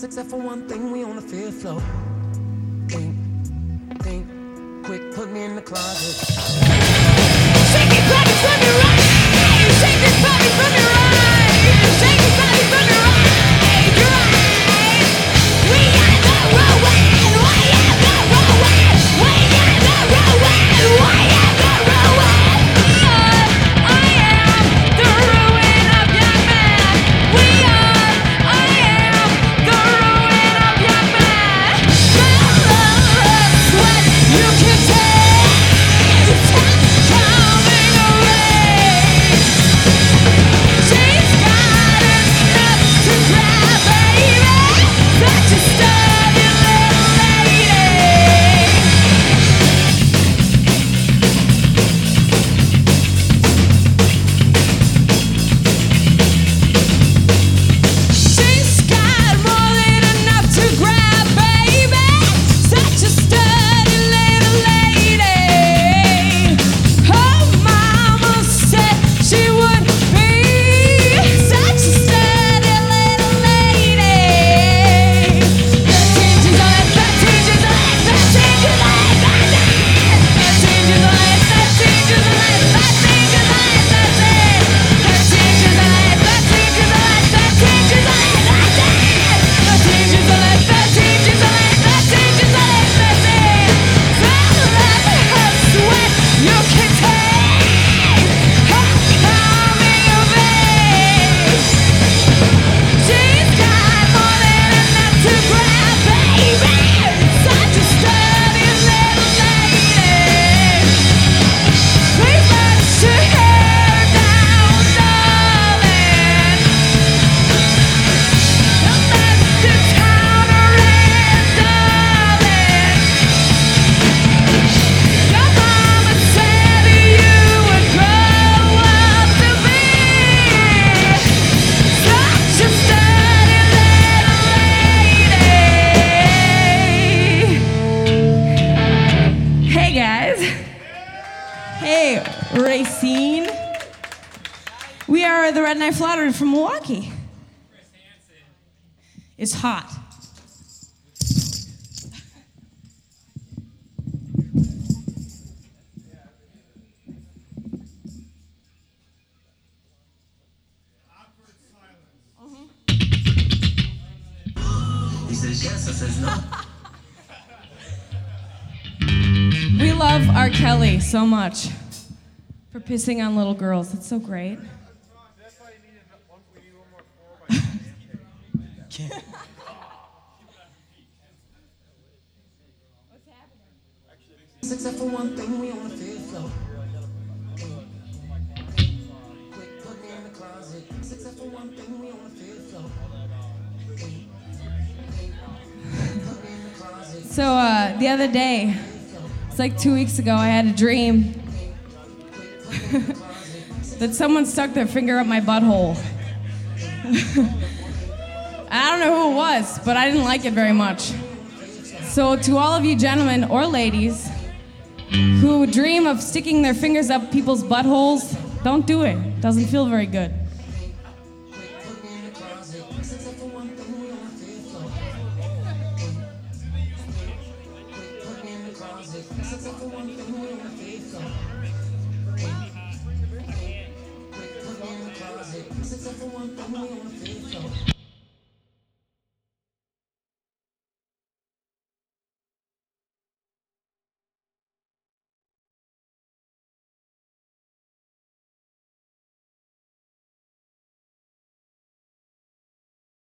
except for one thing, we on the fifth floor. Think, quick, put me in the closet. Shake it, pop it from your right. Shake it, pop it from your right. Shake it, pop it from your right. We are the ruin. We are the ruin. We are the ruin. We are the ruin. I am the ruin of your man. We are. I am the ruin of your man. Sweat you can taste coming away. She's got enough to grab, baby. Such a sturdy little lady. She's got more than enough to grab, baby. Such a sturdy little lady. Her mama said she would be such a sturdy little lady. 13 July, 13 July, 13 July, 13 July, 13 July, 13 July, 13 July, 13 July, 13 July, 13 July, 13 July, 13 July, 13. Her sweat you can taste. Her coming of age. She's got more than enough to grab, baby. Such a sturdy little lady. Please let your hair down, darling. Don't let the town around, darling. Your mama said you would grow up to be such a sturdy little lady. Hey guys. Hey, Racine. We are the Red Knife Lottery from Milwaukee. It's hot. He says yes, I says no. We love R. Kelly so much for pissing on little girls. It's so great. That's why we need one more 4x10. Except for one thing, we on the fifth floor. Quick, put me in the closet. Except for one thing, we on the fifth floor. Put me in the closet. So the other day, it's like 2 weeks ago, I had a dream that someone stuck their finger up my butthole. I don't know who it was, but I didn't like it very much. So to all of you gentlemen or ladies who dream of sticking their fingers up people's buttholes, don't do it. It doesn't feel very good. Put me in the closet. Except for one thing, we on the fifth floor. Put me in the closet. Except for one thing, we on the fifth floor. Put me in the closet. Except for one thing, we on the fifth floor.